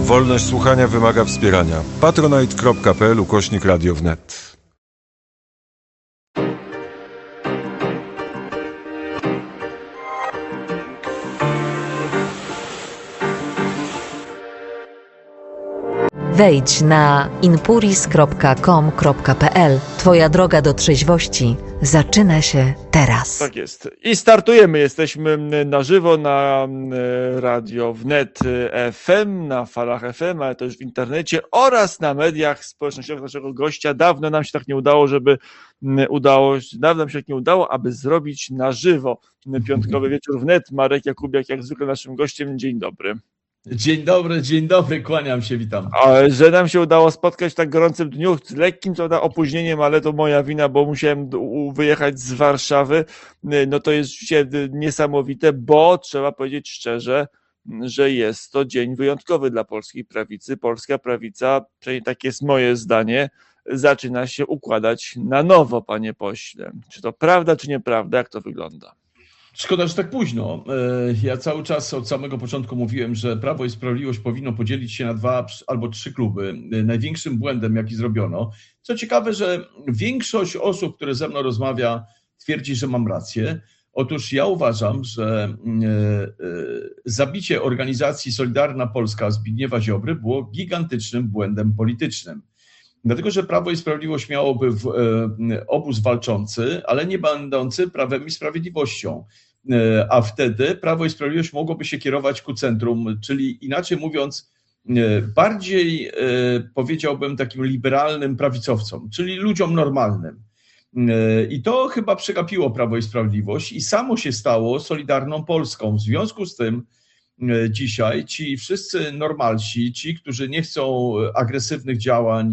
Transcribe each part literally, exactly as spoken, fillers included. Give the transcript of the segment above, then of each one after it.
Wolność słuchania wymaga wspierania. patronite.pl ukośnik Radio Wnet. Wejdź na inpuris kropka com kropka pe el. Twoja droga do trzeźwości zaczyna się teraz. Tak jest. I startujemy. Jesteśmy na żywo na Radio Wnet F M, na falach F M, ale też w internecie oraz na mediach społecznościowych naszego gościa. Dawno nam się tak nie udało, żeby udało, dawno nam się tak nie udało, aby zrobić na żywo piątkowy wieczór Wnet. Marek Jakubiak, jak zwykle naszym gościem. Dzień dobry. Dzień dobry, dzień dobry, kłaniam się, witam. A, że nam się udało spotkać w tak gorącym dniu, z lekkim co da opóźnieniem, ale to moja wina, bo musiałem wyjechać z Warszawy, no to jest dzisiaj niesamowite, bo trzeba powiedzieć szczerze, że jest to dzień wyjątkowy dla polskiej prawicy. Polska prawica, przynajmniej takie jest moje zdanie, zaczyna się układać na nowo, panie pośle. Czy to prawda, czy nieprawda? Jak to wygląda? Szkoda, że tak późno. Ja cały czas od samego początku mówiłem, że Prawo i Sprawiedliwość powinno podzielić się na dwa albo trzy kluby. Największym błędem, jaki zrobiono. Co ciekawe, że większość osób, które ze mną rozmawia, twierdzi, że mam rację. Otóż ja uważam, że zabicie organizacji Solidarna Polska Zbigniewa Ziobry było gigantycznym błędem politycznym. Dlatego, że Prawo i Sprawiedliwość miałoby w, e, obóz walczący, ale nie będący Prawem i Sprawiedliwością. E, a wtedy Prawo i Sprawiedliwość mogłoby się kierować ku centrum, czyli inaczej mówiąc, e, bardziej e, powiedziałbym takim liberalnym prawicowcom, czyli ludziom normalnym. E, I to chyba przegapiło Prawo i Sprawiedliwość i samo się stało Solidarną Polską. W związku z tym e, dzisiaj ci wszyscy normalsi, ci, którzy nie chcą agresywnych działań,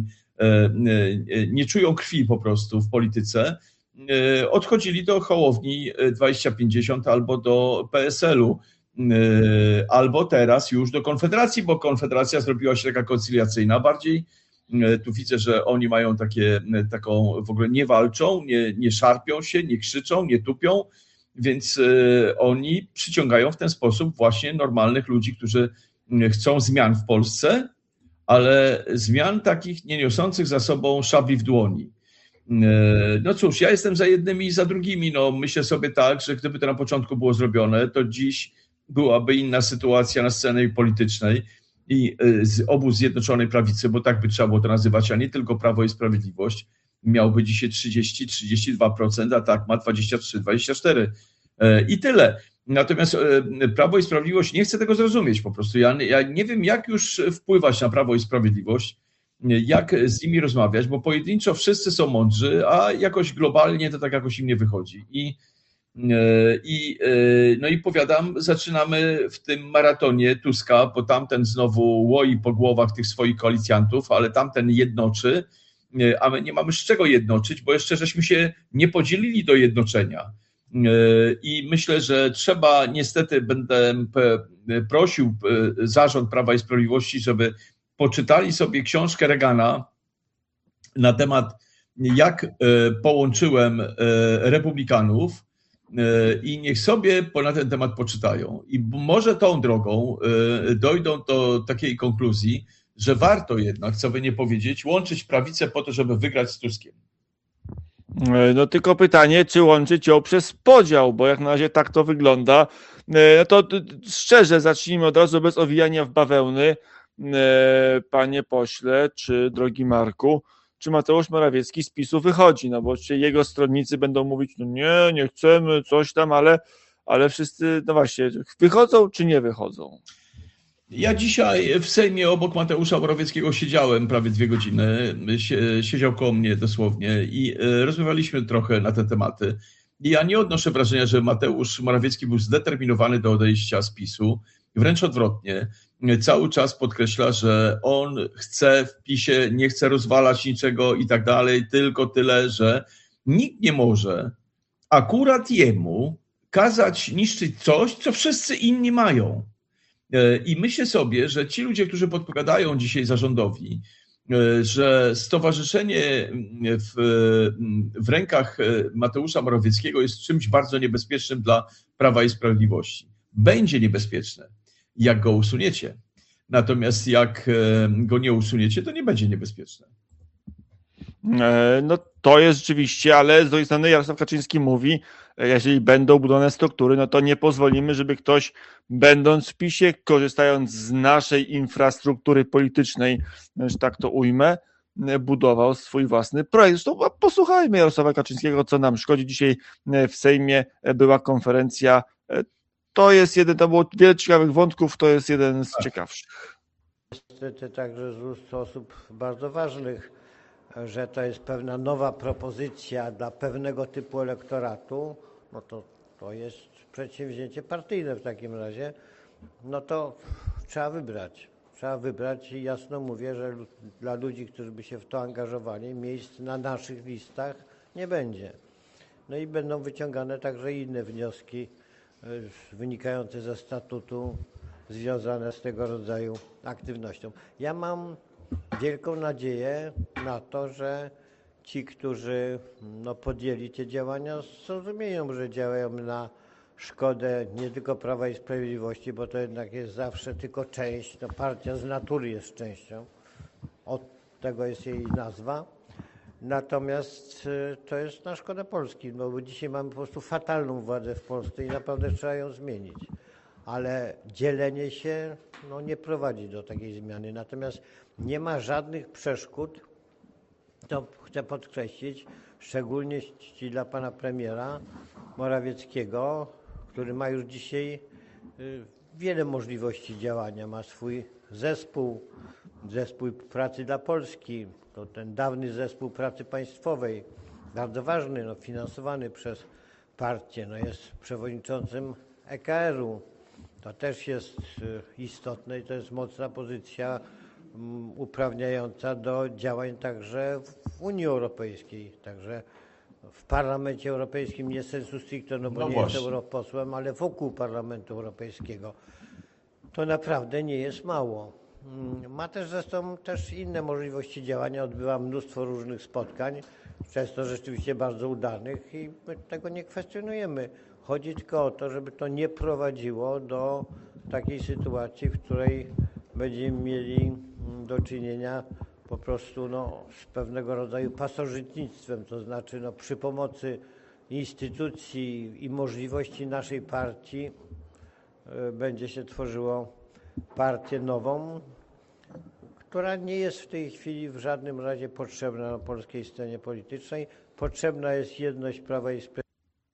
nie czują krwi po prostu w polityce, odchodzili do Hołowni dwadzieścia pięćdziesiąt albo do P S L u, albo teraz już do Konfederacji, bo Konfederacja zrobiła się taka koncyliacyjna bardziej. Tu widzę, że oni mają takie, taką, w ogóle nie walczą, nie, nie szarpią się, nie krzyczą, nie tupią, więc oni przyciągają w ten sposób właśnie normalnych ludzi, którzy chcą zmian w Polsce, ale zmian takich nie niosących za sobą szabli w dłoni. No cóż, ja jestem za jednymi i za drugimi. No, myślę sobie tak, że gdyby to na początku było zrobione, to dziś byłaby inna sytuacja na scenie politycznej i obóz Zjednoczonej Prawicy, bo tak by trzeba było to nazywać, a nie tylko Prawo i Sprawiedliwość, miałby dzisiaj trzydzieści do trzydziestu dwóch procent, a tak ma dwadzieścia trzy do dwudziestu czterech procent. I tyle. Natomiast Prawo i Sprawiedliwość nie chce tego zrozumieć po prostu. Ja, ja nie wiem, jak już wpływać na Prawo i Sprawiedliwość, jak z nimi rozmawiać, bo pojedynczo wszyscy są mądrzy, a jakoś globalnie to tak jakoś im nie wychodzi. I, i, no i powiadam, zaczynamy w tym maratonie Tuska, bo tamten znowu łoi po głowach tych swoich koalicjantów, ale tamten jednoczy, a my nie mamy z czego jednoczyć, bo jeszcze żeśmy się nie podzielili do jednoczenia. I myślę, że trzeba, niestety będę prosił zarząd Prawa i Sprawiedliwości, żeby poczytali sobie książkę Reagana na temat, jak połączyłem republikanów i niech sobie na ten temat poczytają. I może tą drogą dojdą do takiej konkluzji, że warto jednak, co by nie powiedzieć, łączyć prawicę po to, żeby wygrać z Tuskiem. No tylko pytanie, czy łączyć ją przez podział, bo jak na razie tak to wygląda. No to szczerze zacznijmy od razu bez owijania w bawełny. Panie pośle, czy drogi Marku, czy Mateusz Morawiecki z PiS-u wychodzi? No bo czy jego stronnicy będą mówić, no nie, nie chcemy, coś tam, ale, ale wszyscy, no właśnie, wychodzą czy nie wychodzą? Ja dzisiaj w Sejmie obok Mateusza Morawieckiego siedziałem prawie dwie godziny, siedział koło mnie dosłownie i rozmawialiśmy trochę na te tematy. I ja nie odnoszę wrażenia, że Mateusz Morawiecki był zdeterminowany do odejścia z PiS-u, wręcz odwrotnie. Cały czas podkreśla, że on chce w PiS-ie, nie chce rozwalać niczego i tak dalej, tylko tyle, że nikt nie może akurat jemu kazać niszczyć coś, co wszyscy inni mają. I myślę sobie, że ci ludzie, którzy podpowiadają dzisiaj zarządowi, że stowarzyszenie w, w rękach Mateusza Morawieckiego jest czymś bardzo niebezpiecznym dla Prawa i Sprawiedliwości. Będzie niebezpieczne, jak go usuniecie. natomiast jak go nie usuniecie, to nie będzie niebezpieczne. No to jest rzeczywiście, ale z drugiej strony Jarosław Kaczyński mówi, jeżeli będą budowane struktury, no to nie pozwolimy, żeby ktoś, będąc w PiSie, korzystając z naszej infrastruktury politycznej, że tak to ujmę, budował swój własny projekt. Zresztą posłuchajmy Jarosława Kaczyńskiego, co nam szkodzi. Dzisiaj w Sejmie była konferencja. To jest jeden, to było wiele ciekawych wątków, to jest jeden z ciekawszych. Niestety także z ust osób bardzo ważnych, że to jest pewna nowa propozycja dla pewnego typu elektoratu, no to to jest przedsięwzięcie partyjne w takim razie, no to trzeba wybrać. Trzeba wybrać i jasno mówię, że dla ludzi, którzy by się w to angażowali, miejsc na naszych listach nie będzie. No i będą wyciągane także inne wnioski wynikające ze statutu związane z tego rodzaju aktywnością. Ja mam wielką nadzieję na to, że ci, którzy no, podjęli te działania, zrozumieją, że działają na szkodę nie tylko Prawa i Sprawiedliwości, bo to jednak jest zawsze tylko część, no, partia z natury jest częścią, od tego jest jej nazwa, natomiast to jest na szkodę Polski, no bo dzisiaj mamy po prostu fatalną władzę w Polsce i naprawdę trzeba ją zmienić. Ale dzielenie się no, nie prowadzi do takiej zmiany. Natomiast nie ma żadnych przeszkód, to chcę podkreślić, szczególnie czci dla pana premiera Morawieckiego, który ma już dzisiaj wiele możliwości działania. Ma swój zespół, zespół pracy dla Polski, to ten dawny zespół pracy państwowej, bardzo ważny, no, finansowany przez partię, no, jest przewodniczącym E K R u. To też jest istotne i to jest mocna pozycja uprawniająca do działań także w Unii Europejskiej, także w Parlamencie Europejskim, nie sensu stricto, no bo no nie właśnie. jest europosłem, ale wokół Parlamentu Europejskiego. To naprawdę nie jest mało. Ma też zresztą też inne możliwości działania, odbywa mnóstwo różnych spotkań, często rzeczywiście bardzo udanych i my tego nie kwestionujemy. Chodzi tylko o to, żeby to nie prowadziło do takiej sytuacji, w której będziemy mieli do czynienia po prostu no, z pewnego rodzaju pasożytnictwem, to znaczy no, przy pomocy instytucji i możliwości naszej partii y, będzie się tworzyło partię nową, która nie jest w tej chwili w żadnym razie potrzebna na polskiej scenie politycznej. Potrzebna jest jedność Prawa i Sprawiedliwości.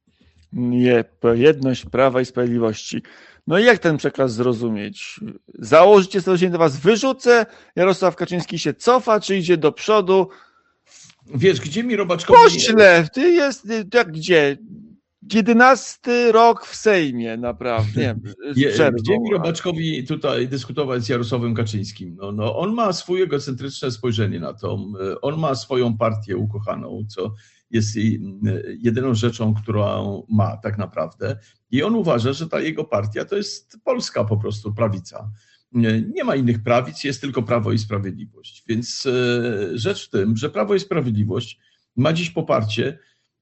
Nie, jedność Prawa i Sprawiedliwości. No i jak ten przekaz zrozumieć? Założycie stowarzyszenie, do was wyrzucę, Jarosław Kaczyński się cofa, czy idzie do przodu? Wiesz, gdzie mi Robaczkowi... Pośle, ty jest, jak gdzie? jedenasty rok w Sejmie, naprawdę. Nie, Je, gdzie mi Robaczkowi tutaj dyskutować z Jarosławem Kaczyńskim? No, no, on ma swoje egocentryczne spojrzenie na to. On ma swoją partię ukochaną, co jest jedyną rzeczą, którą ma tak naprawdę. I on uważa, że ta jego partia to jest polska po prostu prawica. Nie ma innych prawic, jest tylko Prawo i Sprawiedliwość. Więc rzecz w tym, że Prawo i Sprawiedliwość ma dziś poparcie,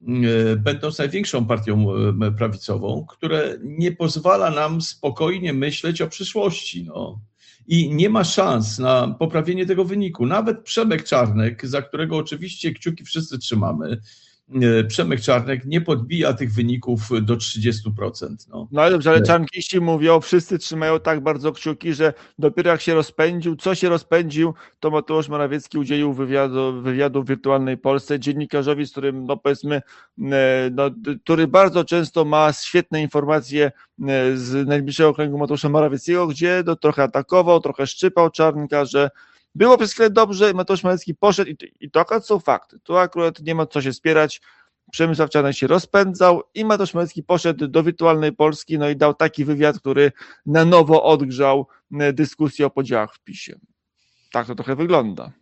będąc największą partią prawicową, które nie pozwala nam spokojnie myśleć o przyszłości. No. I nie ma szans na poprawienie tego wyniku. Nawet Przemek Czarnek, za którego oczywiście kciuki wszyscy trzymamy, Przemek Czarnek nie podbija tych wyników do trzydziestu procent. No, no ale dobrze, ale czarnkiści mówią, wszyscy trzymają tak bardzo kciuki, że dopiero jak się rozpędził, co się rozpędził, to Mateusz Morawiecki udzielił wywiadu, wywiadu w Wirtualnej Polsce dziennikarzowi, z którym, no powiedzmy, no, który bardzo często ma świetne informacje z najbliższego kręgu Mateusza Morawieckiego, gdzie no, trochę atakował, trochę szczypał Czarnka, że było przez chwilę dobrze, Mateusz Morawiecki poszedł i, i to akurat są fakty. Tu akurat nie ma co się spierać. Przemysław Czarnek się rozpędzał i Mateusz Morawiecki poszedł do Wirtualnej Polski, no i dał taki wywiad, który na nowo odgrzał dyskusję o podziałach w PiSie. Tak to trochę wygląda.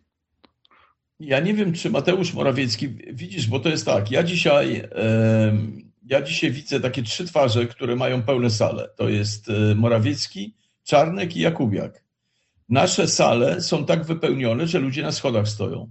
Ja nie wiem, czy Mateusz Morawiecki, widzisz, bo to jest tak, ja dzisiaj, ja dzisiaj widzę takie trzy twarze, które mają pełne sale. To jest Morawiecki, Czarnek i Jakubiak. Nasze sale są tak wypełnione, że ludzie na schodach stoją.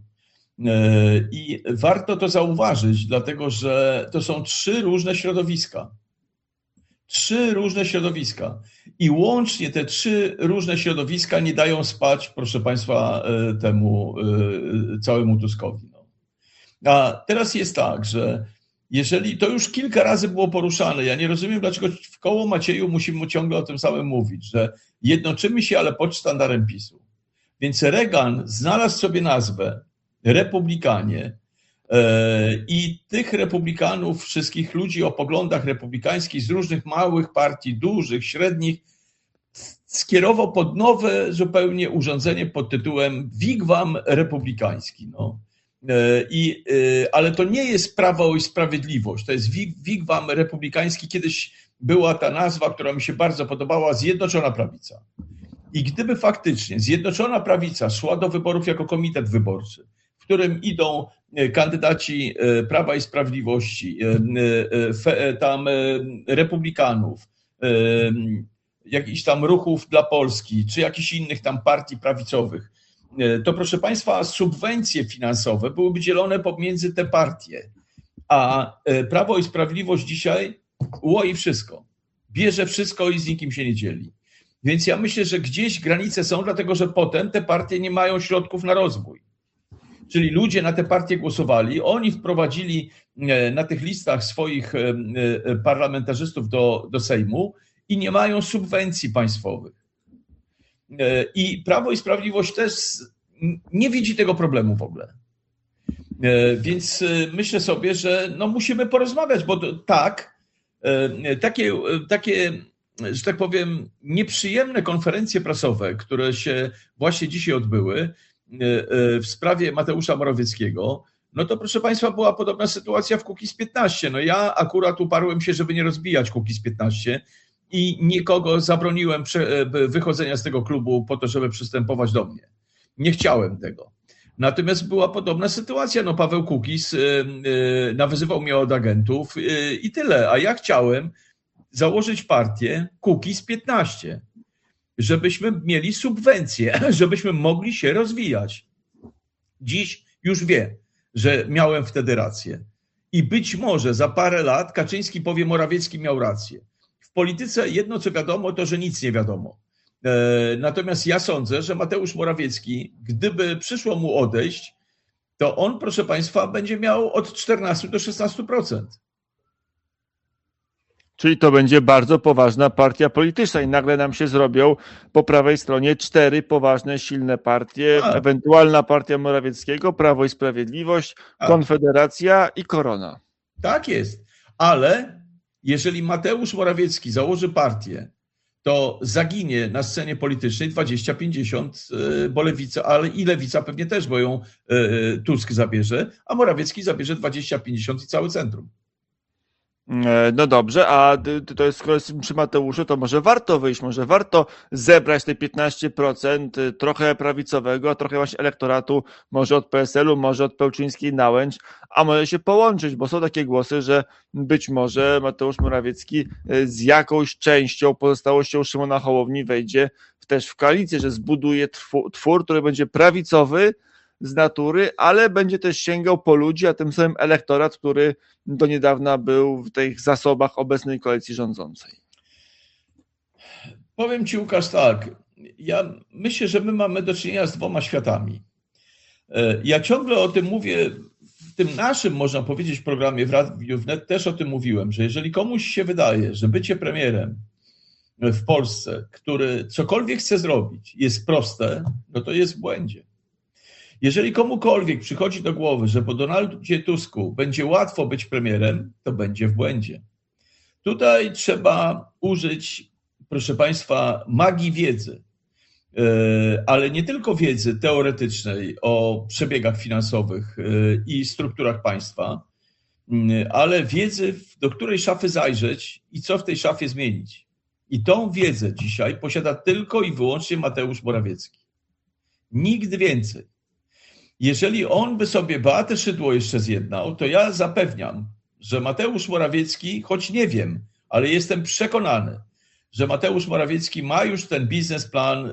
I warto to zauważyć, dlatego że to są trzy różne środowiska. Trzy różne środowiska. I łącznie te trzy różne środowiska nie dają spać, proszę Państwa, temu całemu Tuskowi. No. A teraz jest tak, że jeżeli to już kilka razy było poruszane, ja nie rozumiem, dlaczego w koło Macieju musimy ciągle o tym samym mówić, że jednoczymy się, ale pod sztandarem PiSu. Więc Reagan znalazł sobie nazwę Republikanie i tych republikanów, wszystkich ludzi o poglądach republikańskich z różnych małych partii, dużych, średnich, skierował pod nowe zupełnie urządzenie pod tytułem Wigwam Republikański. No. I, ale to nie jest Prawo i Sprawiedliwość, to jest Wigwam Republikański. Kiedyś była ta nazwa, która mi się bardzo podobała, Zjednoczona Prawica. I gdyby faktycznie Zjednoczona Prawica szła do wyborów jako komitet wyborczy, w którym idą kandydaci Prawa i Sprawiedliwości, tam republikanów, jakichś tam ruchów dla Polski, czy jakichś innych tam partii prawicowych, to proszę Państwa, subwencje finansowe byłyby dzielone pomiędzy te partie, a Prawo i Sprawiedliwość dzisiaj łoi wszystko. Bierze wszystko i z nikim się nie dzieli. Więc ja myślę, że gdzieś granice są, dlatego że potem te partie nie mają środków na rozwój. Czyli ludzie na te partie głosowali, oni wprowadzili na tych listach swoich parlamentarzystów do, do Sejmu i nie mają subwencji państwowych. I Prawo i Sprawiedliwość też nie widzi tego problemu w ogóle. Więc myślę sobie, że no musimy porozmawiać, bo tak, takie, takie, że tak powiem, nieprzyjemne konferencje prasowe, które się właśnie dzisiaj odbyły w sprawie Mateusza Morawieckiego, no to proszę Państwa, była podobna sytuacja w Kukiz piętnaście. No ja akurat uparłem się, żeby nie rozbijać Kukiz piętnaście i nikogo zabroniłem wychodzenia z tego klubu po to, żeby przystępować do mnie. Nie chciałem tego. Natomiast była podobna sytuacja. No Paweł Kukiz nawyzywał mnie od agentów i tyle. A ja chciałem założyć partię Kukiz piętnaście, żebyśmy mieli subwencje, żebyśmy mogli się rozwijać. Dziś już wie, że miałem wtedy rację. I być może za parę lat Kaczyński powie, Morawiecki miał rację. W polityce jedno co wiadomo, to że nic nie wiadomo. Natomiast ja sądzę, że Mateusz Morawiecki, gdyby przyszło mu odejść, to on, proszę Państwa, będzie miał od czternastu do szesnastu procent. Czyli to będzie bardzo poważna partia polityczna i nagle nam się zrobią po prawej stronie cztery poważne, silne partie, A. ewentualna partia Morawieckiego, Prawo i Sprawiedliwość, A. Konfederacja i Korona. Tak jest, ale jeżeli Mateusz Morawiecki założy partię, to zaginie na scenie politycznej dwadzieścia pięćdziesiąt, bo Lewica, ale i Lewica pewnie też, bo ją Tusk zabierze, a Morawiecki zabierze dwadzieścia pięćdziesiąt i całe centrum. No dobrze, a to jest, skoro jest przy Mateuszu, to może warto wyjść, może warto zebrać te piętnaście procent trochę prawicowego, trochę właśnie elektoratu, może od P S L u, może od Pełczyńskiej Nałęcz, a może się połączyć, bo są takie głosy, że być może Mateusz Morawiecki z jakąś częścią, pozostałością Szymona Hołowni wejdzie też w koalicję, że zbuduje twór, twór, który będzie prawicowy z natury, ale będzie też sięgał po ludzi, a tym samym elektorat, który do niedawna był w tych zasobach obecnej koalicji rządzącej. Powiem Ci, Łukasz, tak. Ja myślę, że my mamy do czynienia z dwoma światami. Ja ciągle o tym mówię, w tym naszym, można powiedzieć, programie w Radiu Wnet też o tym mówiłem, że jeżeli komuś się wydaje, że bycie premierem w Polsce, który cokolwiek chce zrobić, jest proste, no to jest w błędzie. Jeżeli komukolwiek przychodzi do głowy, że po Donaldzie Tusku będzie łatwo być premierem, to będzie w błędzie. Tutaj trzeba użyć, proszę Państwa, magii wiedzy, ale nie tylko wiedzy teoretycznej o przebiegach finansowych i strukturach państwa, ale wiedzy, do której szafy zajrzeć i co w tej szafie zmienić. I tą wiedzę dzisiaj posiada tylko i wyłącznie Mateusz Morawiecki. Nikt więcej. Jeżeli on by sobie Beatę Szydło jeszcze zjednał, to ja zapewniam, że Mateusz Morawiecki, choć nie wiem, ale jestem przekonany, że Mateusz Morawiecki ma już ten biznesplan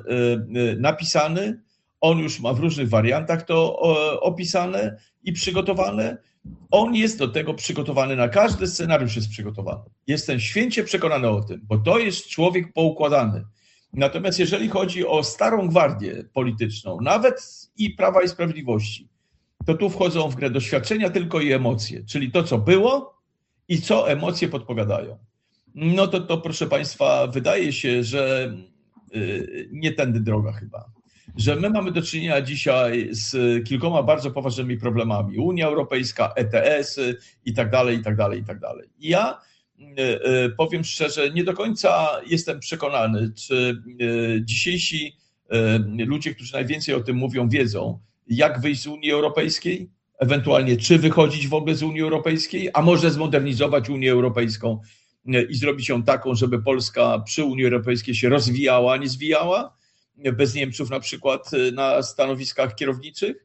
napisany, on już ma w różnych wariantach to opisane i przygotowane On jest do tego przygotowany, na każdy scenariusz jest przygotowany. Jestem święcie przekonany o tym, bo to jest człowiek poukładany. Natomiast jeżeli chodzi o starą gwardię polityczną, nawet i Prawa i Sprawiedliwości, to tu wchodzą w grę doświadczenia tylko i emocje, czyli to, co było i co emocje podpowiadają. No to, to proszę Państwa, wydaje się, że nie tędy droga chyba. Że my mamy do czynienia dzisiaj z kilkoma bardzo poważnymi problemami. Unia Europejska, E T S-y i tak dalej, i tak dalej, i tak dalej. I ja powiem szczerze, nie do końca jestem przekonany, czy dzisiejsi ludzie, którzy najwięcej o tym mówią, wiedzą, jak wyjść z Unii Europejskiej, ewentualnie czy wychodzić w ogóle z Unii Europejskiej, a może zmodernizować Unię Europejską i zrobić ją taką, żeby Polska przy Unii Europejskiej się rozwijała, a nie zwijała, bez Niemców na przykład na stanowiskach kierowniczych,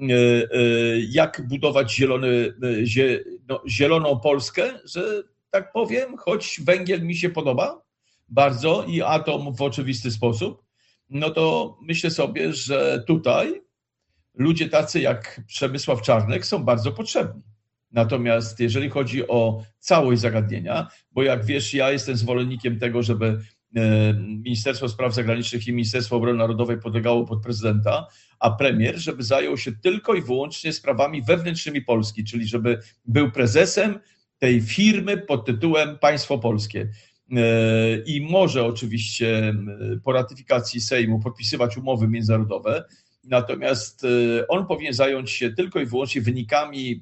jak budować zielony, no, zieloną Polskę, że tak powiem, choć węgiel mi się podoba bardzo i atom w oczywisty sposób, no to myślę sobie, że tutaj ludzie tacy jak Przemysław Czarnek są bardzo potrzebni. Natomiast jeżeli chodzi o całość zagadnienia, bo jak wiesz, ja jestem zwolennikiem tego, żeby Ministerstwo Spraw Zagranicznych i Ministerstwo Obrony Narodowej podlegało pod prezydenta, a premier, żeby zajął się tylko i wyłącznie sprawami wewnętrznymi Polski, czyli żeby był prezesem tej firmy pod tytułem Państwo Polskie. I może oczywiście po ratyfikacji Sejmu podpisywać umowy międzynarodowe, natomiast on powinien zająć się tylko i wyłącznie wynikami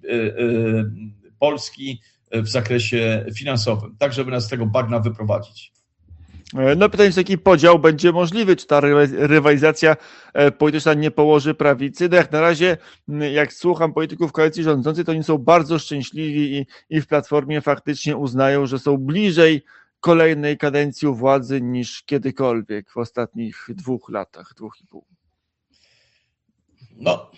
Polski w zakresie finansowym, tak żeby nas z tego bagna wyprowadzić. No pytanie, czy taki podział będzie możliwy, czy ta rywalizacja polityczna nie położy prawicy. No jak na razie, jak słucham polityków koalicji rządzącej, to oni są bardzo szczęśliwi i, i w Platformie faktycznie uznają, że są bliżej kolejnej kadencji władzy niż kiedykolwiek w ostatnich dwóch latach, dwóch i pół. No,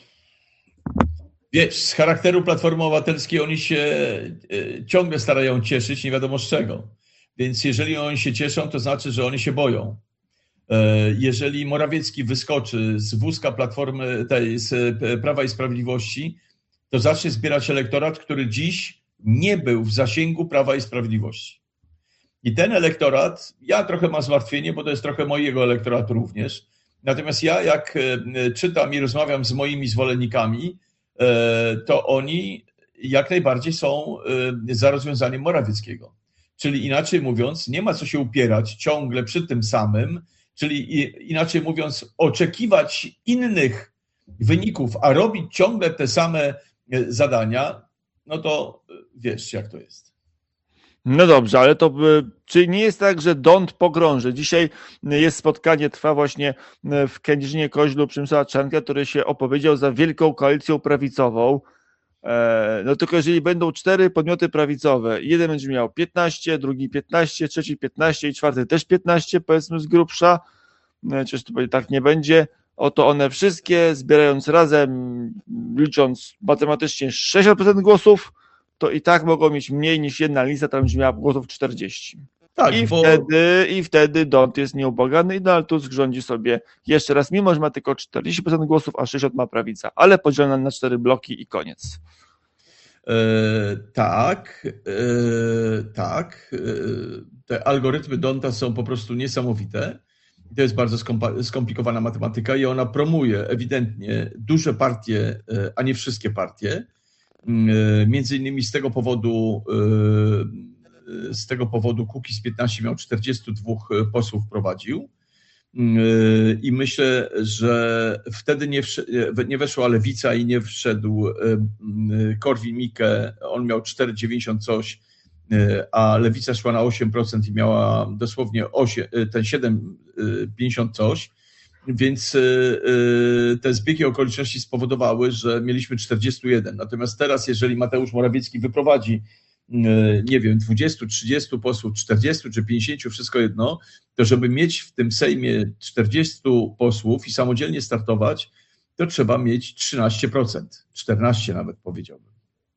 wiesz, z charakteru Platformy Obywatelskiej oni się ciągle starają cieszyć, nie wiadomo z czego. Więc jeżeli oni się cieszą, to znaczy, że oni się boją. Jeżeli Morawiecki wyskoczy z wózka Platformy, tej, z Prawa i Sprawiedliwości, to zacznie zbierać elektorat, który dziś nie był w zasięgu Prawa i Sprawiedliwości. I ten elektorat, ja trochę mam zmartwienie, bo to jest trochę mojego elektoratu również. Natomiast ja jak czytam i rozmawiam z moimi zwolennikami, to oni jak najbardziej są za rozwiązaniem Morawieckiego. Czyli inaczej mówiąc, nie ma co się upierać ciągle przy tym samym, czyli inaczej mówiąc, oczekiwać innych wyników, a robić ciągle te same zadania, no to wiesz, jak to jest. No dobrze, ale to czy nie jest tak, że dąd pogrąży? Dzisiaj jest spotkanie, trwa właśnie w Kędzierzynie-Koźlu Przemysława Czarnka, który się opowiedział za wielką koalicją prawicową. No tylko jeżeli będą cztery podmioty prawicowe, jeden będzie miał piętnaście, drugi piętnaście, trzeci piętnaście i czwarty też piętnaście, powiedzmy z grubsza, chociaż to tak nie będzie, oto one wszystkie zbierając razem, licząc matematycznie sześćdziesiąt procent głosów, to i tak mogą mieć mniej niż jedna lista, tam będzie miała głosów czterdzieści. Tak, I, bo... wtedy, I wtedy Dąd jest nieubłagany i Donald Tusk rządzi sobie jeszcze raz, mimo że ma tylko czterdzieści procent głosów, a sześćdziesiąt procent ma prawica, ale podzielone na cztery bloki i koniec. E, tak, e, tak. E, te algorytmy Donta są po prostu niesamowite. To jest bardzo skomplikowana matematyka i ona promuje ewidentnie duże partie, a nie wszystkie partie. Między innymi z tego powodu z tego powodu Kukiz piętnaście miał czterdziestu dwóch posłów prowadził i myślę, że wtedy nie, wszedł, nie weszła Lewica i nie wszedł Korwin-Mikke, on miał cztery dziewięćdziesiąt coś, a Lewica szła na osiem procent i miała dosłownie osiem, ten siedem pięćdziesiąt coś, więc te zbiegi okoliczności spowodowały, że mieliśmy czterdzieści jeden. Natomiast teraz, jeżeli Mateusz Morawiecki wyprowadzi, nie wiem, dwadzieścia, trzydzieści posłów, czterdzieści czy pięćdziesiąt, wszystko jedno, to żeby mieć w tym Sejmie czterdziestu posłów i samodzielnie startować, to trzeba mieć trzynaście procent, czternaście nawet powiedziałbym.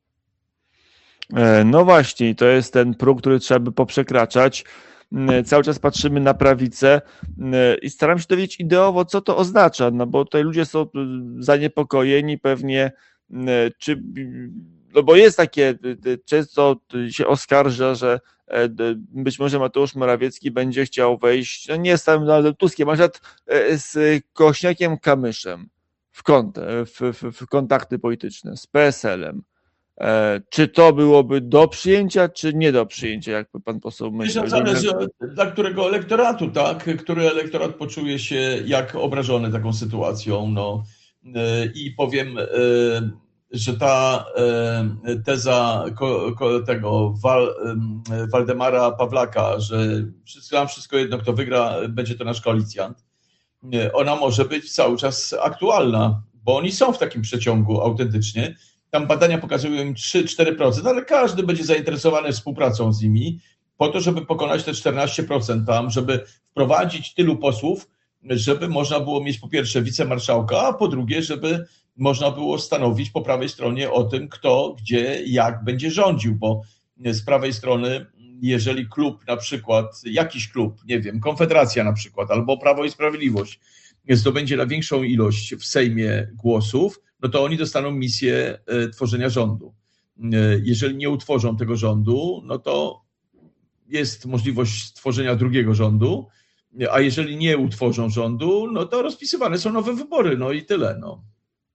No właśnie, to jest ten próg, który trzeba by poprzekraczać. Cały czas patrzymy na prawicę i staram się dowiedzieć ideowo, co to oznacza, no bo tutaj ludzie są zaniepokojeni pewnie, czy no bo jest takie, często się oskarża, że być może Mateusz Morawiecki będzie chciał wejść, no nie z samym Donaldem Tuskiem, ale z Kośniakiem-Kamyszem w, kont- w, w, w kontakty polityczne, z P S L-em. Czy to byłoby do przyjęcia, czy nie do przyjęcia, jakby pan poseł myślał? Myślę, zależy dla którego elektoratu, tak? Który elektorat poczuje się jak obrażony taką sytuacją. No. I powiem, że ta teza tego Wal, Waldemara Pawlaka, że wszystko, wszystko jedno, kto wygra, będzie to nasz koalicjant, ona może być cały czas aktualna, bo oni są w takim przeciągu autentycznie. Tam badania pokazują im trzy cztery procent, ale każdy będzie zainteresowany współpracą z nimi po to, żeby pokonać te czternaście procent tam, żeby wprowadzić tylu posłów, żeby można było mieć po pierwsze wicemarszałka, a po drugie, żeby można było stanowić po prawej stronie o tym, kto, gdzie, jak będzie rządził, bo z prawej strony, jeżeli klub na przykład, jakiś klub, nie wiem, Konfederacja na przykład, albo Prawo i Sprawiedliwość zdobędzie na większą ilość w Sejmie głosów, no to oni dostaną misję tworzenia rządu. Jeżeli nie utworzą tego rządu, no to jest możliwość stworzenia drugiego rządu, a jeżeli nie utworzą rządu, no to rozpisywane są nowe wybory, no i tyle. No.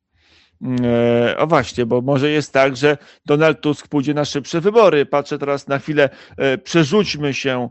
O właśnie, bo może jest tak, że Donald Tusk pójdzie na szybsze wybory. Patrzę teraz na chwilę, przerzućmy się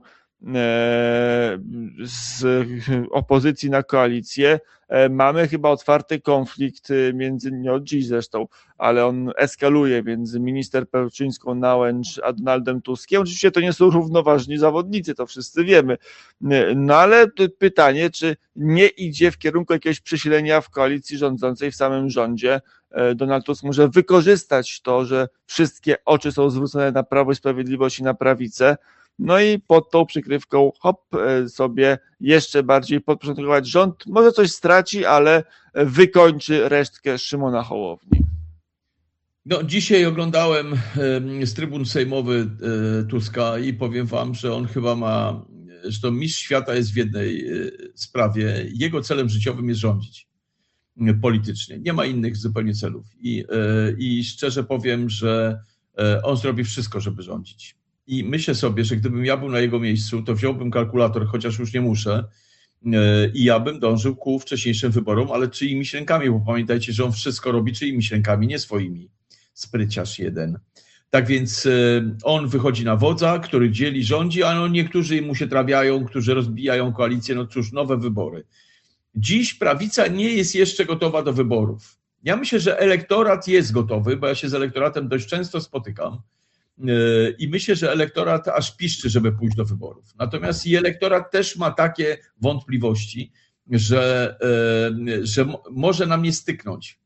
z opozycji na koalicję. Mamy chyba otwarty konflikt między, nie od dziś zresztą, ale on eskaluje między minister Pełczyńską-Nałęcz a Donaldem Tuskiem. Oczywiście to nie są równoważni zawodnicy, to wszyscy wiemy. No ale pytanie, czy nie idzie w kierunku jakiegoś przesilenia w koalicji rządzącej, w samym rządzie. Donald Tusk może wykorzystać to, że wszystkie oczy są zwrócone na Prawo i Sprawiedliwość i na prawicę, no i pod tą przykrywką hop sobie jeszcze bardziej podporządkować rząd. Może coś straci, ale wykończy resztkę Szymona Hołowni. No, dzisiaj oglądałem z trybun sejmowy Tuska i powiem wam, że on chyba ma, że to mistrz świata jest w jednej sprawie. Jego celem życiowym jest rządzić politycznie. Nie ma innych zupełnie celów. I, i szczerze powiem, że on zrobi wszystko, żeby rządzić. I myślę sobie, że gdybym ja był na jego miejscu, to wziąłbym kalkulator, chociaż już nie muszę, i ja bym dążył ku wcześniejszym wyborom, ale czyimiś rękami, bo pamiętajcie, że on wszystko robi czyimiś rękami, nie swoimi. Spryciarz jeden. Tak więc on wychodzi na wodza, który dzieli, rządzi, a no niektórzy mu się trafiają, którzy rozbijają koalicję, no cóż, nowe wybory. Dziś prawica nie jest jeszcze gotowa do wyborów. Ja myślę, że elektorat jest gotowy, bo ja się z elektoratem dość często spotykam. I myślę, że elektorat aż piszczy, żeby pójść do wyborów. Natomiast i elektorat też ma takie wątpliwości, że, że może nam nie styknąć.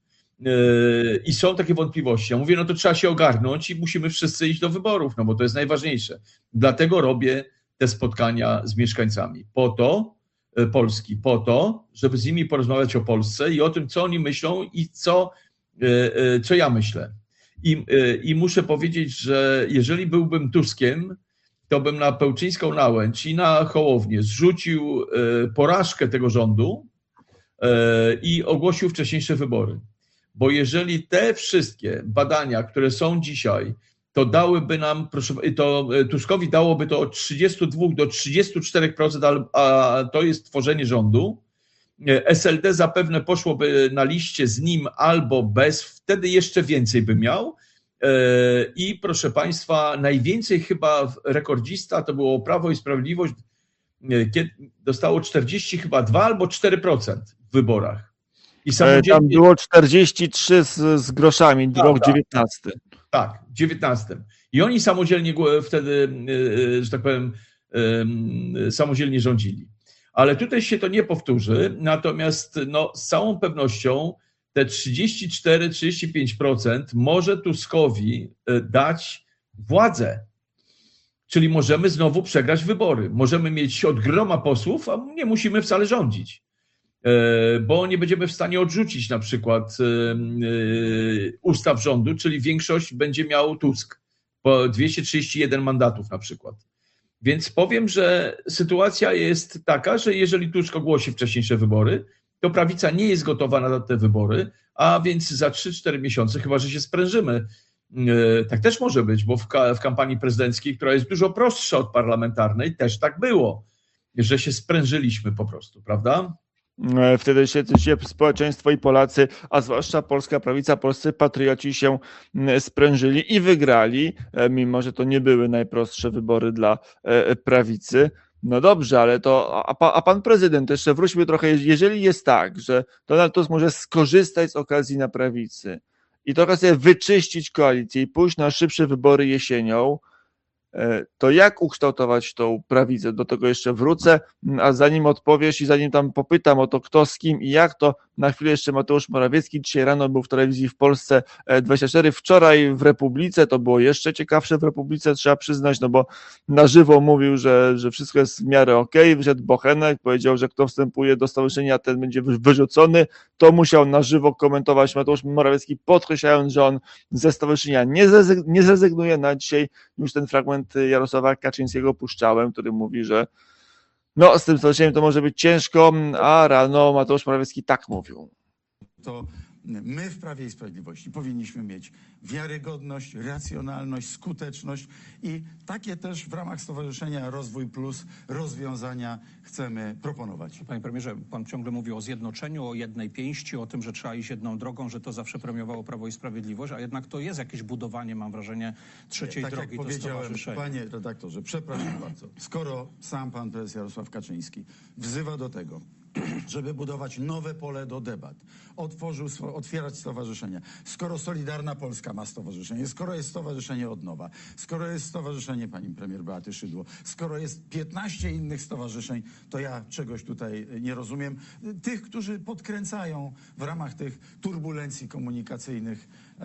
I są takie wątpliwości. Ja mówię, no to trzeba się ogarnąć i musimy wszyscy iść do wyborów, no bo to jest najważniejsze. Dlatego robię te spotkania z mieszkańcami. Po to, Polski, po to, żeby z nimi porozmawiać o Polsce i o tym, co oni myślą i co, co ja myślę. I, I muszę powiedzieć, że jeżeli byłbym Tuskiem, to bym na Pełczyńską-Nałęcz i na Hołownię zrzucił porażkę tego rządu i ogłosił wcześniejsze wybory. Bo jeżeli te wszystkie badania, które są dzisiaj, to dałyby nam, proszę, to Tuskowi dałoby to od trzydziestu dwóch do trzydziestu czterech procent, a to jest tworzenie rządu. S L D zapewne poszłoby na liście z nim albo bez, wtedy jeszcze więcej by miał. I proszę Państwa, najwięcej chyba rekordzista to było Prawo i Sprawiedliwość, kiedy dostało czterdzieści chyba dwa albo cztery procent w wyborach. I samodzielnie... Tam było czterdzieści trzy z, z groszami, tak, rok tak, dziewiętnasty. Tak, dziewiętnastym. I oni samodzielnie wtedy, że tak powiem, samodzielnie rządzili. Ale tutaj się to nie powtórzy, natomiast no, z całą pewnością te trzydzieści cztery do trzydziestu pięciu procent może Tuskowi dać władzę. Czyli możemy znowu przegrać wybory. Możemy mieć od groma posłów, a nie musimy wcale rządzić. Bo nie będziemy w stanie odrzucić na przykład ustaw rządu, czyli większość będzie miał Tusk. Po dwieście trzydzieści jeden mandatów na przykład. Więc powiem, że sytuacja jest taka, że jeżeli Tusk ogłosi wcześniejsze wybory, to prawica nie jest gotowa na te wybory, a więc za trzy cztery miesiące, chyba że się sprężymy, Tak też może być, bo w, ka- w kampanii prezydenckiej, która jest dużo prostsza od parlamentarnej, też tak było, że się sprężyliśmy po prostu, prawda? Wtedy się, się społeczeństwo i Polacy, a zwłaszcza polska prawica, polscy patrioci się sprężyli i wygrali, mimo że to nie były najprostsze wybory dla prawicy. No dobrze, ale to, a, a pan prezydent, jeszcze wróćmy trochę, jeżeli jest tak, że Donald Tusk może skorzystać z okazji na prawicy i trochę sobie wyczyścić koalicję i pójść na szybsze wybory jesienią, to jak ukształtować tą prawicę? Do tego jeszcze wrócę, a zanim odpowiesz i zanim tam popytam o to kto z kim i jak, to na chwilę jeszcze Mateusz Morawiecki dzisiaj rano był w telewizji w Polsce dwadzieścia cztery, wczoraj w Republice, to było jeszcze ciekawsze w Republice, trzeba przyznać, no bo na żywo mówił, że, że wszystko jest w miarę okej, wyszedł Bochenek, powiedział, że kto wstępuje do stowarzyszenia, ten będzie wyrzucony, to musiał na żywo komentować Mateusz Morawiecki, podkreślając, że on ze stowarzyszenia nie, zrezygn- nie zrezygnuje. Na dzisiaj już ten fragment Jarosława Kaczyńskiego puszczałem, który mówi, że no z tym stowarzyszeniem to może być ciężko, a rano Mateusz Morawiecki tak mówił. To my w Prawie i Sprawiedliwości powinniśmy mieć wiarygodność, racjonalność, skuteczność i takie też w ramach Stowarzyszenia Rozwój Plus rozwiązania chcemy proponować. Panie premierze, pan ciągle mówi o zjednoczeniu, o jednej pięści, o tym, że trzeba iść jedną drogą, że to zawsze premiowało Prawo i Sprawiedliwość, a jednak to jest jakieś budowanie, mam wrażenie, trzeciej tak drogi, jak to powiedziałem, stowarzyszenie. panie redaktorze, przepraszam bardzo, skoro sam pan prezes Jarosław Kaczyński wzywa do tego, żeby budować nowe pole do debat, otworzył, otwierać stowarzyszenia, skoro Solidarna Polska ma stowarzyszenie, skoro jest Stowarzyszenie Odnowa, skoro jest Stowarzyszenie pani premier Beaty Szydło, skoro jest piętnaście innych stowarzyszeń, to ja czegoś tutaj nie rozumiem. Tych, którzy podkręcają w ramach tych turbulencji komunikacyjnych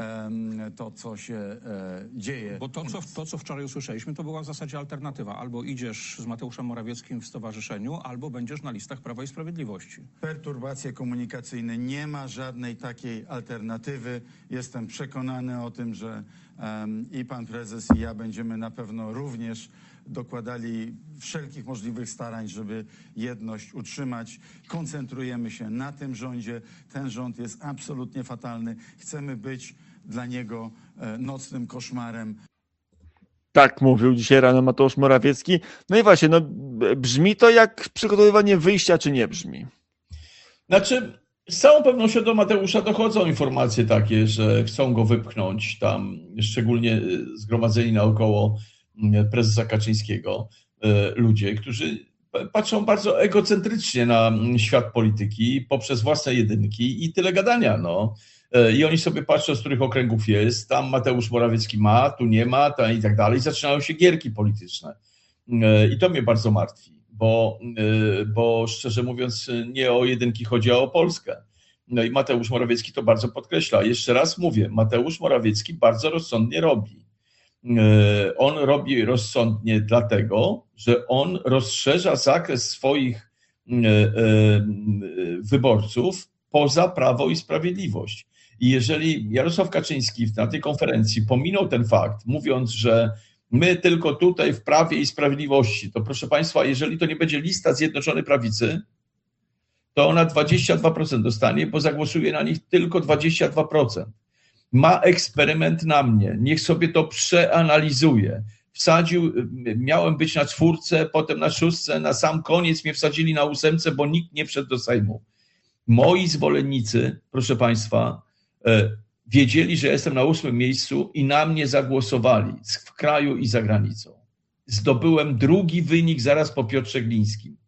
to, co się e, dzieje. Bo to co, to, co wczoraj usłyszeliśmy, to była w zasadzie alternatywa. Albo idziesz z Mateuszem Morawieckim w stowarzyszeniu, albo będziesz na listach Prawa i Sprawiedliwości. Perturbacje komunikacyjne, nie ma żadnej takiej alternatywy. Jestem przekonany o tym, że um, i pan prezes, i ja będziemy na pewno również dokładali wszelkich możliwych starań, żeby jedność utrzymać. Koncentrujemy się na tym rządzie. Ten rząd jest absolutnie fatalny. Chcemy być dla niego e, nocnym koszmarem. Tak mówił dzisiaj rano Mateusz Morawiecki. No i właśnie, no brzmi to jak przygotowywanie wyjścia, czy nie brzmi? Znaczy, z całą pewnością do Mateusza dochodzą informacje takie, że chcą go wypchnąć tam, szczególnie zgromadzeni naokoło prezesa Kaczyńskiego ludzie, którzy patrzą bardzo egocentrycznie na świat polityki poprzez własne jedynki i tyle gadania, no. I oni sobie patrzą, z których okręgów jest, tam Mateusz Morawiecki ma, tu nie ma, tam i tak dalej. Zaczynają się gierki polityczne. I to mnie bardzo martwi, bo, bo szczerze mówiąc nie o jedynki chodzi, a o Polskę. No i Mateusz Morawiecki to bardzo podkreśla. Jeszcze raz mówię, Mateusz Morawiecki bardzo rozsądnie robi. On robi rozsądnie dlatego, że on rozszerza zakres swoich wyborców poza Prawo i Sprawiedliwość. I jeżeli Jarosław Kaczyński na tej konferencji pominął ten fakt, mówiąc, że my tylko tutaj w Prawie i Sprawiedliwości, to proszę Państwa, jeżeli to nie będzie lista Zjednoczonej Prawicy, to ona dwadzieścia dwa procent dostanie, bo zagłosuje na nich tylko dwadzieścia dwa procent. Ma eksperyment na mnie, niech sobie to przeanalizuje. Wsadził, miałem być na czwórce, potem na szóstce, na sam koniec mnie wsadzili na ósemce, bo nikt nie wszedł do Sejmu. Moi zwolennicy, proszę Państwa, wiedzieli, że jestem na ósmym miejscu i na mnie zagłosowali w kraju i za granicą. Zdobyłem drugi wynik zaraz po Piotrze Glińskim.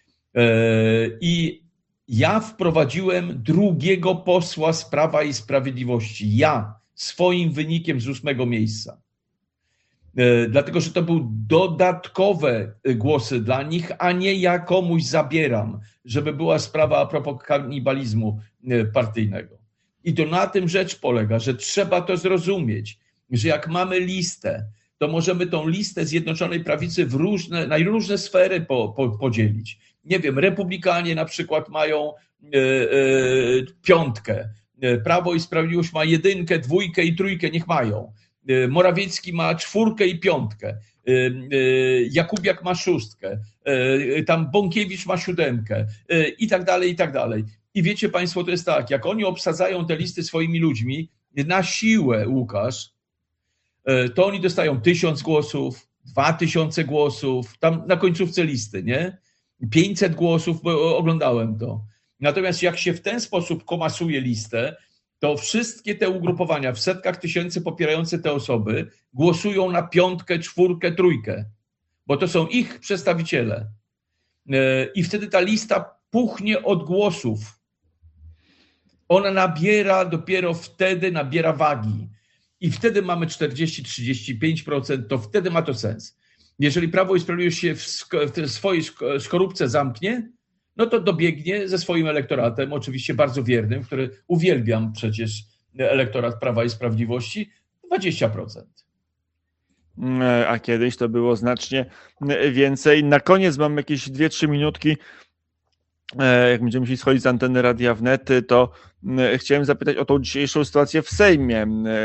I ja wprowadziłem drugiego posła z Prawa i Sprawiedliwości. Ja, swoim wynikiem z ósmego miejsca. Dlatego, że to były dodatkowe głosy dla nich, a nie ja komuś zabieram, żeby była sprawa a propos kanibalizmu partyjnego. I to na tym rzecz polega, że trzeba to zrozumieć, że jak mamy listę, to możemy tą listę Zjednoczonej Prawicy w różne, na różne sfery po, po, podzielić. Nie wiem, republikanie na przykład mają e, e, piątkę, Prawo i Sprawiedliwość ma jedynkę, dwójkę i trójkę, niech mają. Morawiecki ma czwórkę i piątkę, Jakubiak ma szóstkę, tam Bąkiewicz ma siódemkę i tak dalej, i tak dalej. I wiecie Państwo, to jest tak, jak oni obsadzają te listy swoimi ludźmi, na siłę, Łukasz, to oni dostają tysiąc głosów, dwa tysiące głosów, tam na końcówce listy, nie? pięćset głosów, bo oglądałem to. Natomiast jak się w ten sposób komasuje listę, to wszystkie te ugrupowania w setkach tysięcy popierające te osoby głosują na piątkę, czwórkę, trójkę, bo to są ich przedstawiciele. I wtedy ta lista puchnie od głosów. Ona nabiera, dopiero wtedy nabiera wagi. I wtedy mamy czterdzieści do trzydziestu pięciu procent, to wtedy ma to sens. Jeżeli Prawo i Sprawiedliwość się w, sk- w swojej sk- skorupce zamknie, no to dobiegnie ze swoim elektoratem, oczywiście bardzo wiernym, który uwielbiam przecież elektorat Prawa i Sprawiedliwości, dwadzieścia procent. A kiedyś to było znacznie więcej. Na koniec mam jakieś dwie trzy minutki. Jak będziemy musieli schodzić z anteny Radia Wnet, to chciałem zapytać o tą dzisiejszą sytuację w Sejmie.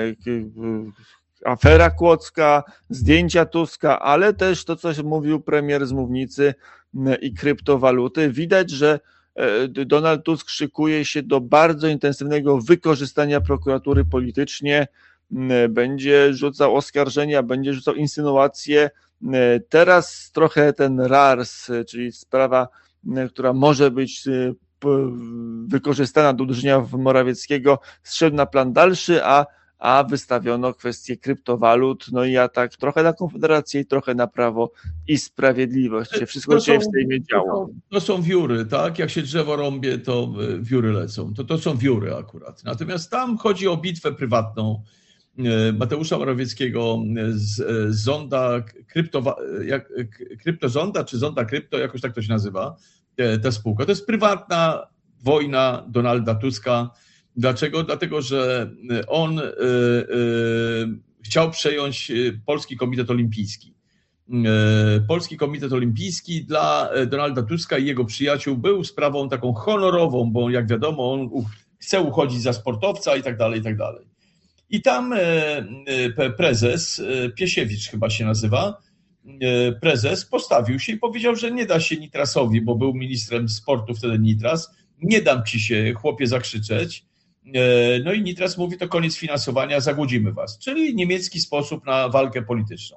Afera Kłodzka, zdjęcia Tuska, ale też to, co mówił premier z mównicy i kryptowaluty. Widać, że Donald Tusk szykuje się do bardzo intensywnego wykorzystania prokuratury politycznie, będzie rzucał oskarżenia, będzie rzucał insynuacje. Teraz trochę ten R A R S, czyli sprawa, która może być wykorzystana do uderzenia w Morawieckiego, zszedł na plan dalszy, a, a wystawiono kwestię kryptowalut, no i atak trochę na Konfederację i trochę na Prawo i Sprawiedliwość. Wszystko się w Sejmie działo. To są wióry, tak? Jak się drzewo rąbie, to wióry lecą. To, to są wióry akurat. Natomiast tam chodzi o bitwę prywatną Mateusza Morawieckiego z, z zonda krypto, jak, kryptozonda, czy zonda krypto, jakoś tak to się nazywa, ta spółka. To jest prywatna wojna Donalda Tuska. Dlaczego? Dlatego, że on y, y, chciał przejąć Polski Komitet Olimpijski. Y, Polski Komitet Olimpijski dla Donalda Tuska i jego przyjaciół był sprawą taką honorową, bo jak wiadomo, on chce uchodzić za sportowca i tak dalej, i tak dalej. I tam prezes, Piesiewicz chyba się nazywa, prezes postawił się i powiedział, że nie da się Nitrasowi, bo był ministrem sportu wtedy Nitras, nie dam ci się, chłopie, zakrzyczeć. No i Nitras mówi, to koniec finansowania, zagłodzimy was. Czyli niemiecki sposób na walkę polityczną.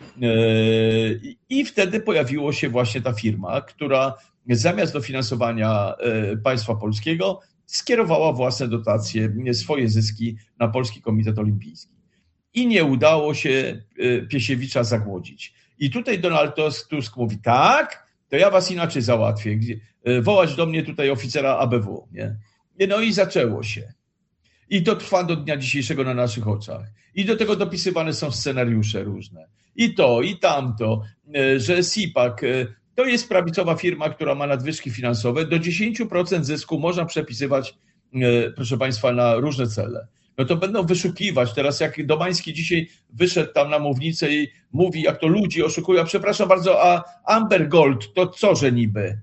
I wtedy pojawiła się właśnie ta firma, która zamiast dofinansowania państwa polskiego skierowała własne dotacje, swoje zyski na Polski Komitet Olimpijski. I nie udało się Piesiewicza zagłodzić. I tutaj Donald Tusk mówi, tak, to ja was inaczej załatwię. Wołać do mnie tutaj oficera A B W. Nie? No i zaczęło się. I to trwa do dnia dzisiejszego na naszych oczach. I do tego dopisywane są scenariusze różne. I to, i tamto, że Sipak to jest prawicowa firma, która ma nadwyżki finansowe. Do dziesięć procent zysku można przepisywać, proszę państwa, na różne cele. No to będą wyszukiwać. Teraz jak Domański dzisiaj wyszedł tam na mównicę i mówi, jak to ludzi oszukują. Przepraszam bardzo, a Amber Gold to co, że niby?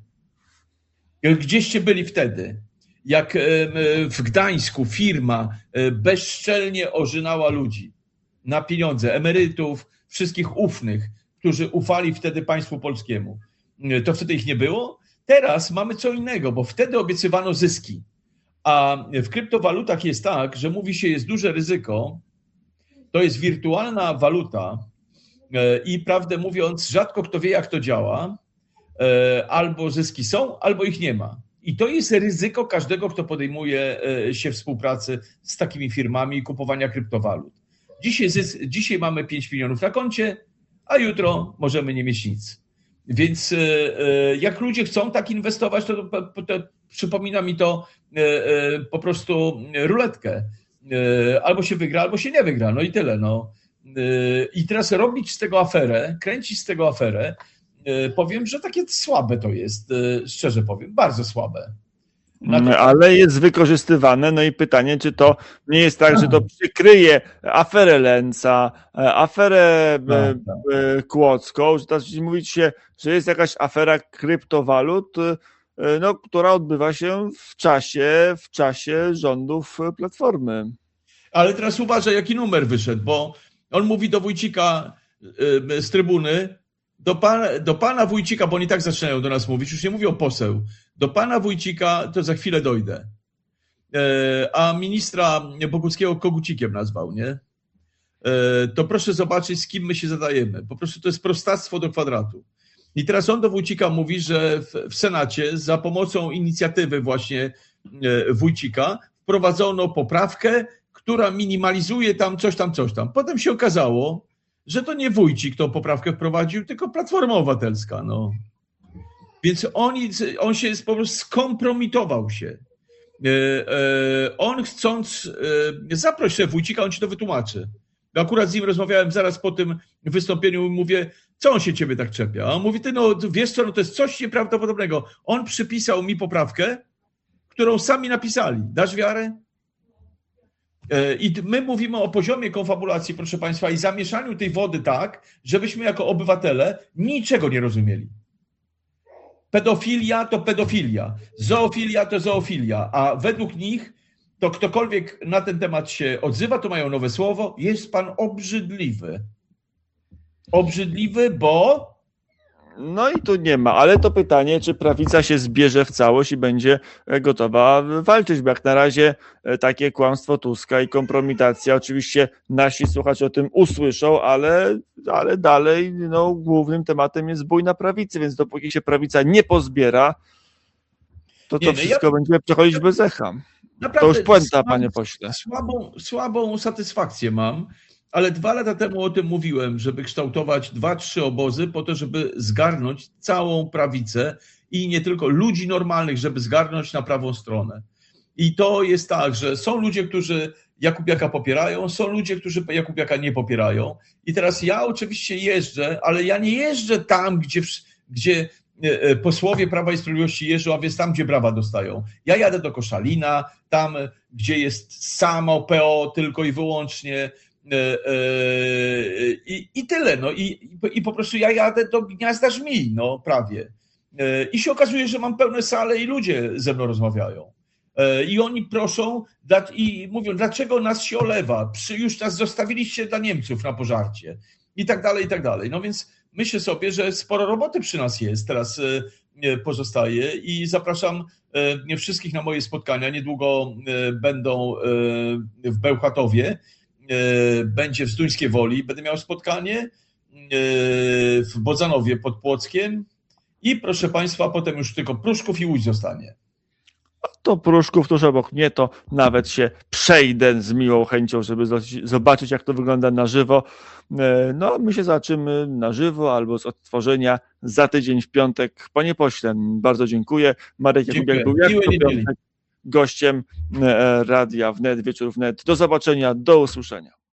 Gdzieście byli wtedy? Jak w Gdańsku firma bezczelnie ożynała ludzi na pieniądze, emerytów, wszystkich ufnych, którzy ufali wtedy państwu polskiemu. To wtedy ich nie było. Teraz mamy co innego, bo wtedy obiecywano zyski. A w kryptowalutach jest tak, że mówi się, jest duże ryzyko, to jest wirtualna waluta i prawdę mówiąc, rzadko kto wie, jak to działa. Albo zyski są, albo ich nie ma. I to jest ryzyko każdego, kto podejmuje się współpracy z takimi firmami i kupowania kryptowalut. Dzisiaj, dzisiaj mamy pięć milionów na koncie, a jutro możemy nie mieć nic. Więc jak ludzie chcą tak inwestować, to, to, to przypomina mi to po prostu ruletkę. Albo się wygra, albo się nie wygra. No i tyle. No. I teraz robić z tego aferę, kręcić z tego aferę, powiem, że takie słabe to jest, szczerze powiem, bardzo słabe. To... Ale jest wykorzystywane, no i pytanie, czy to nie jest tak, że to przykryje aferę Lęca, aferę tak, tak. Kłodzką, że teraz mówić się, że jest jakaś afera kryptowalut, no, która odbywa się w czasie, w czasie rządów Platformy. Ale teraz uważaj, jaki numer wyszedł, bo on mówi do Wójcika z trybuny, Do pana, do pana Wójcika, bo oni tak zaczynają do nas mówić, już nie mówią poseł, do pana Wójcika to za chwilę dojdę. E, a ministra Boguckiego kogucikiem nazwał, nie? to proszę zobaczyć, z kim my się zadajemy. Po prostu to jest prostactwo do kwadratu. I teraz on do Wójcika mówi, że w, w Senacie za pomocą inicjatywy właśnie Wójcika wprowadzono poprawkę, która minimalizuje tam coś tam, coś tam. Potem się okazało, że to nie Wójcik tą poprawkę wprowadził, tylko Platforma Obywatelska. No. Więc on, on się po prostu skompromitował się. On chcąc, zaproś się Wójcika, on ci to wytłumaczy. Akurat z nim rozmawiałem zaraz po tym wystąpieniu i mówię, co on się ciebie tak czepia? A on mówi, ty no wiesz co, no to jest coś nieprawdopodobnego. On przypisał mi poprawkę, którą sami napisali. Dasz wiarę? I my mówimy o poziomie konfabulacji, proszę Państwa, i zamieszaniu tej wody tak, żebyśmy jako obywatele niczego nie rozumieli. Pedofilia to pedofilia, zoofilia to zoofilia, a według nich to ktokolwiek na ten temat się odzywa, to mają nowe słowo, jest pan obrzydliwy. Obrzydliwy, bo... No i tu nie ma, ale to pytanie, czy prawica się zbierze w całość i będzie gotowa walczyć, bo jak na razie takie kłamstwo Tuska i kompromitacja, oczywiście nasi słuchacze o tym usłyszą, ale, ale dalej no, głównym tematem jest bój na prawicy, więc dopóki się prawica nie pozbiera, to to nie, no wszystko ja... będzie przechodzić bez echa. Naprawdę, to już puenta, słabą, panie pośle. Słabą, słabą satysfakcję mam, ale dwa lata temu o tym mówiłem, żeby kształtować dwa, trzy obozy po to, żeby zgarnąć całą prawicę i nie tylko ludzi normalnych, żeby zgarnąć na prawą stronę. I to jest tak, że są ludzie, którzy Jakubiaka popierają, są ludzie, którzy Jakubiaka nie popierają. I teraz ja oczywiście jeżdżę, ale ja nie jeżdżę tam, gdzie, gdzie posłowie Prawa i Sprawiedliwości jeżdżą, a więc tam, gdzie brawa dostają. Ja jadę do Koszalina, tam, gdzie jest samo P O tylko i wyłącznie. I, i tyle. No. I, I po prostu ja jadę do Gniazda Żmij, no prawie. I się okazuje, że mam pełne sale i ludzie ze mną rozmawiają. I oni proszą i mówią, dlaczego nas się olewa? Już nas zostawiliście dla Niemców na pożarcie. I tak dalej, i tak dalej. No więc myślę sobie, że sporo roboty przy nas jest, teraz pozostaje i zapraszam wszystkich na moje spotkania. Niedługo będą w Bełchatowie, będzie w Zduńskiej Woli, będę miał spotkanie w Bodzanowie pod Płockiem i proszę Państwa, potem już tylko Pruszków i Łódź zostanie. To Pruszków tuż obok mnie, to nawet się przejdę z miłą chęcią, żeby zobaczyć, jak to wygląda na żywo. No, my się zobaczymy na żywo albo z odtworzenia za tydzień w piątek. Panie pośle, bardzo dziękuję. Marek Jakubiak był jak co piątek gościem Radia Wnet, Wieczór Wnet. Do zobaczenia, do usłyszenia.